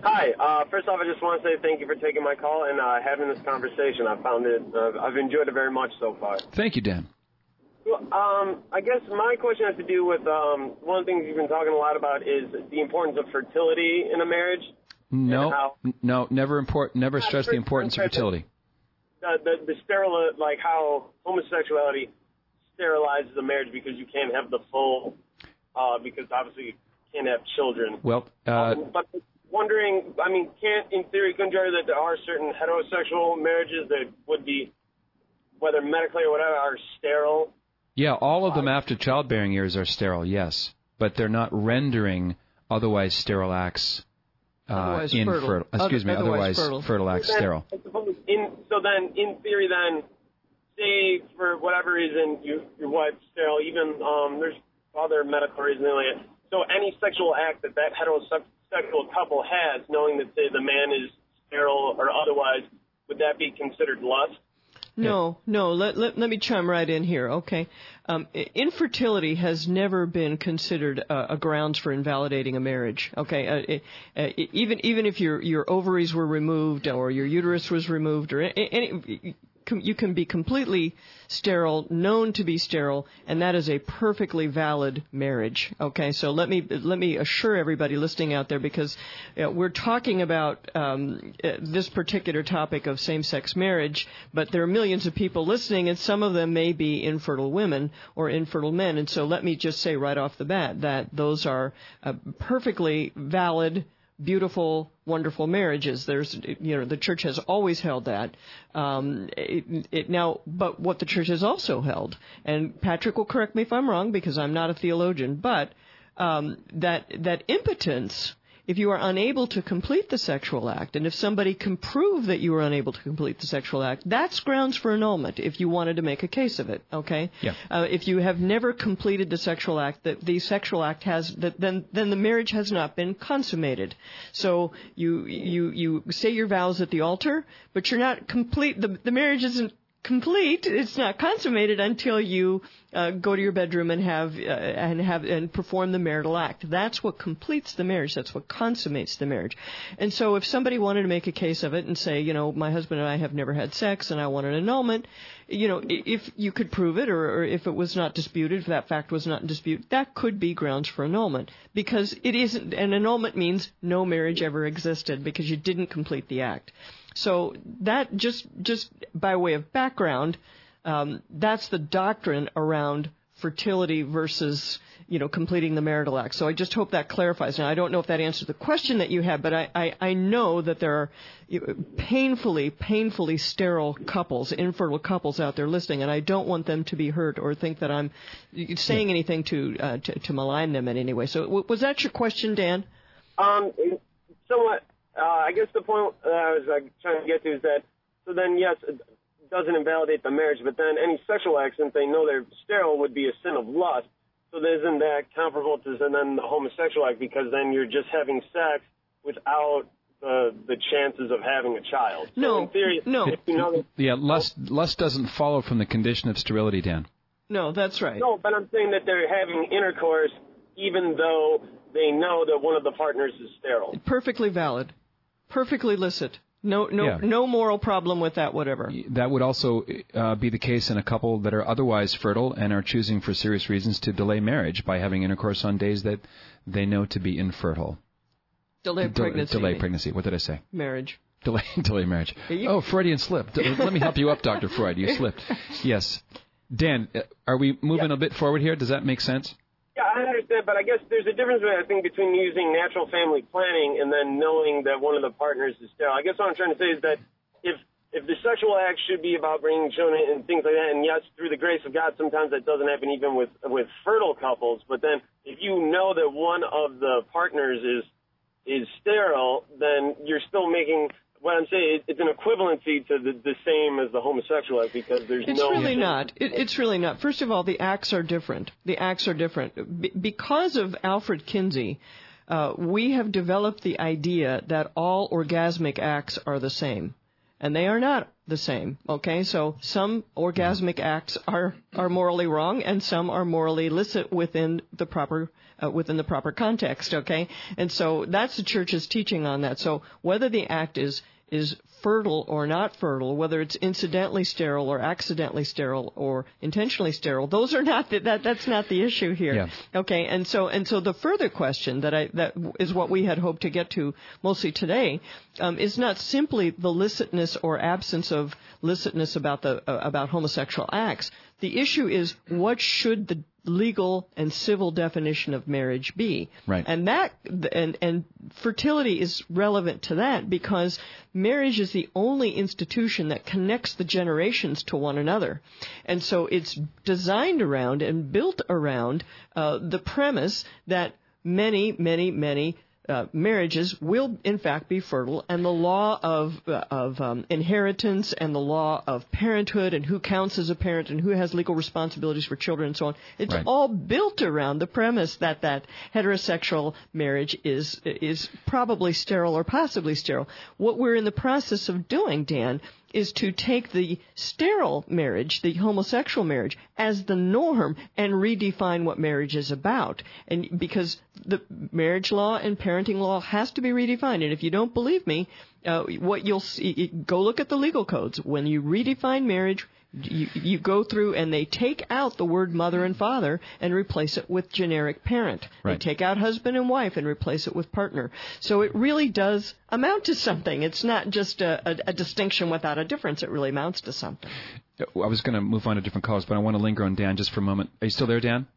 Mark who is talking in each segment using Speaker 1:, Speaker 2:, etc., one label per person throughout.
Speaker 1: Hi. First off, I just want to say thank you for taking my call and having this conversation. I've enjoyed it very much so far.
Speaker 2: Thank you, Dan.
Speaker 1: Well, I guess my question has to do with one of the things you've been talking a lot about is the importance of fertility in a marriage.
Speaker 2: No, never stress the importance of fertility.
Speaker 1: The sterile, like how homosexuality sterilizes a marriage because you can't have the full, because obviously you can't have children.
Speaker 2: Well,
Speaker 1: but wondering, I mean, in theory, couldn't you argue that there are certain heterosexual marriages that would be, whether medically or whatever, are sterile?
Speaker 2: Yeah, all of them after childbearing years are sterile, yes. But they're not rendering otherwise sterile acts
Speaker 3: otherwise
Speaker 2: fertile acts sterile.
Speaker 1: So then, in theory, say for whatever reason your wife's sterile, even there's other medical reasons. So any sexual act that heterosexual couple has, knowing that, say, the man is sterile or otherwise, would that be considered lust?
Speaker 3: No. Let me chime right in here, okay? Infertility has never been considered a grounds for invalidating a marriage, okay? Even if your ovaries were removed or your uterus was removed or any, you can be completely sterile, known to be sterile, and that is a perfectly valid marriage. Okay, so let me assure everybody listening out there, because we're talking about this particular topic of same-sex marriage, but there are millions of people listening, and some of them may be infertile women or infertile men, and so let me just say right off the bat that those are perfectly valid, beautiful, wonderful marriages. The church has always held that. But what the church has also held, and Patrick will correct me if I'm wrong because I'm not a theologian, but that impotence, if you are unable to complete the sexual act, and if somebody can prove that you were unable to complete the sexual act, that's grounds for annulment if you wanted to make a case of it, okay?
Speaker 2: Yeah.
Speaker 3: If you have never completed the sexual act, then the marriage has not been consummated. So you say your vows at the altar, but you're not complete. The marriage isn't complete. It's not consummated until you go to your bedroom and perform the marital act. That's what completes the marriage. That's what consummates the marriage. And so if somebody wanted to make a case of it and say, my husband and I have never had sex and I want an annulment, if you could prove it, or if it was not disputed, if that fact was not in dispute, that could be grounds for annulment, because it isn't. An annulment means no marriage ever existed because you didn't complete the act. So that just by way of background, that's the doctrine around fertility versus, completing the marital act. So I just hope that clarifies. Now, I don't know if that answers the question that you had, but I know that there are painfully sterile couples, infertile couples out there listening, and I don't want them to be hurt or think that I'm saying anything to malign them in any way. So was that your question, Dan?
Speaker 1: Somewhat. I guess the point I was trying to get to is that, so then, yes, it doesn't invalidate the marriage, but then any sexual act, since they know they're sterile, would be a sin of lust. So isn't that comparable to then the homosexual act, because then you're just having sex without the chances of having a child? So
Speaker 3: no,
Speaker 1: in theory,
Speaker 3: no.
Speaker 2: Lust doesn't follow from the condition of sterility, Dan.
Speaker 3: No, that's right.
Speaker 1: No, but I'm saying that they're having intercourse even though they know that one of the partners is sterile.
Speaker 3: Perfectly valid. Perfectly licit. No moral problem with that, whatever.
Speaker 2: That would also be the case in a couple that are otherwise fertile and are choosing for serious reasons to delay marriage by having intercourse on days that they know to be infertile.
Speaker 3: Delay pregnancy.
Speaker 2: What did I say?
Speaker 3: Marriage.
Speaker 2: Delay marriage. Oh, Freudian slip. Let me help you up, Dr. Freud. You slipped. Yes. Dan, are we moving a bit forward here? Does that make sense?
Speaker 1: Yeah, I understand, but I guess there's a difference, I think, between using natural family planning and then knowing that one of the partners is sterile. I guess what I'm trying to say is that if the sexual act should be about bringing children and things like that, and yes, through the grace of God, sometimes that doesn't happen even with fertile couples, but then if you know that one of the partners is sterile, then you're still making... What I'm saying, it's an equivalency to the same as the homosexual act, because there's
Speaker 3: It's really not. It's really not. First of all, the acts are different. Because of Alfred Kinsey, we have developed the idea that all orgasmic acts are the same. and they are not the same. Okay, so some orgasmic acts are morally wrong, and some are morally licit within the proper context. Okay, and so that's the church's teaching on that. So whether the act is fertile or not fertile, whether it's incidentally sterile or accidentally sterile or intentionally sterile, those are not that's not the issue here.
Speaker 2: Yeah.
Speaker 3: Okay, and so the further question that is what we had hoped to get to mostly today is not simply the licitness or absence of licitness about homosexual acts. The issue is, what should the legal and civil definition of marriage be?
Speaker 2: Right.
Speaker 3: And fertility is relevant to that, because marriage is the only institution that connects the generations to one another. And so it's designed around and built around the premise that many marriages will in fact be fertile, and the law of inheritance and the law of parenthood and who counts as a parent and who has legal responsibilities for children and so on, it's
Speaker 2: right.
Speaker 3: all built around the premise that heterosexual marriage is probably sterile or possibly sterile. What we're in the process of doing, Dan, is to take the sterile marriage, the homosexual marriage, as the norm and redefine what marriage is about. And because the marriage law and parenting law has to be redefined. And if you don't believe me, what you'll see, go look at the legal codes. When you redefine marriage, you go through and they take out the word mother and father and replace it with generic parent.
Speaker 2: Right.
Speaker 3: They take out husband and wife and replace it with partner. So it really does amount to something. It's not just a distinction without a difference. It really amounts to something.
Speaker 2: I was going to move on to different calls, but I want to linger on Dan just for a moment. Are you still there, Dan?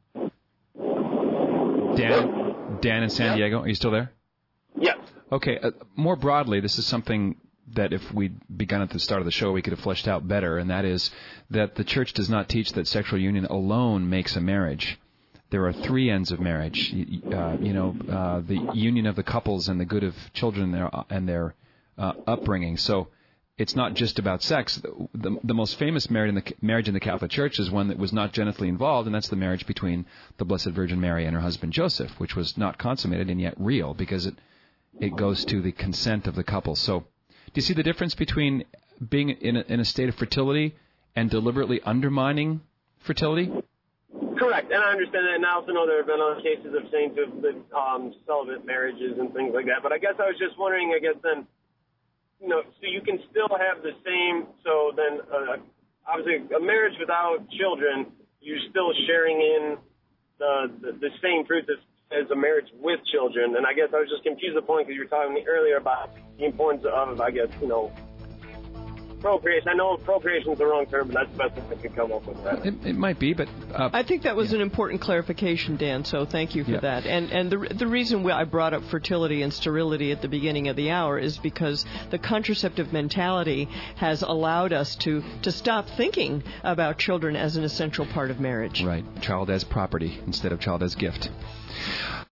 Speaker 2: Dan in San Diego, are you still there?
Speaker 1: Yes.
Speaker 2: Okay. More broadly, this is something that if we'd begun at the start of the show, we could have fleshed out better, and that is that the church does not teach that sexual union alone makes a marriage. There are three ends of marriage. The union of the couples and the good of children and their upbringing. So it's not just about sex. The most famous marriage in the Catholic Church is one that was not genitally involved, and that's the marriage between the Blessed Virgin Mary and her husband Joseph, which was not consummated and yet real, because it goes to the consent of the couple. So do you see the difference between being in a state of fertility and deliberately undermining fertility?
Speaker 1: Correct, and I understand that, and I also know there have been other cases of saints who have been celibate marriages and things like that. But I guess I was just wondering, then, so you can still have the same. So then, obviously, a marriage without children, you're still sharing in the same fruits as a marriage with children. And I guess I was just confused at the point because you were talking to me earlier about the importance of, procreation. I know procreation is the wrong term, but that's the best thing I could come up with. That.
Speaker 2: It might be, but
Speaker 3: I think that was an important clarification, Dan. So thank you for that. And the reason I brought up fertility and sterility at the beginning of the hour is because the contraceptive mentality has allowed us to stop thinking about children as an essential part of marriage.
Speaker 2: Right, child as property instead of child as gift.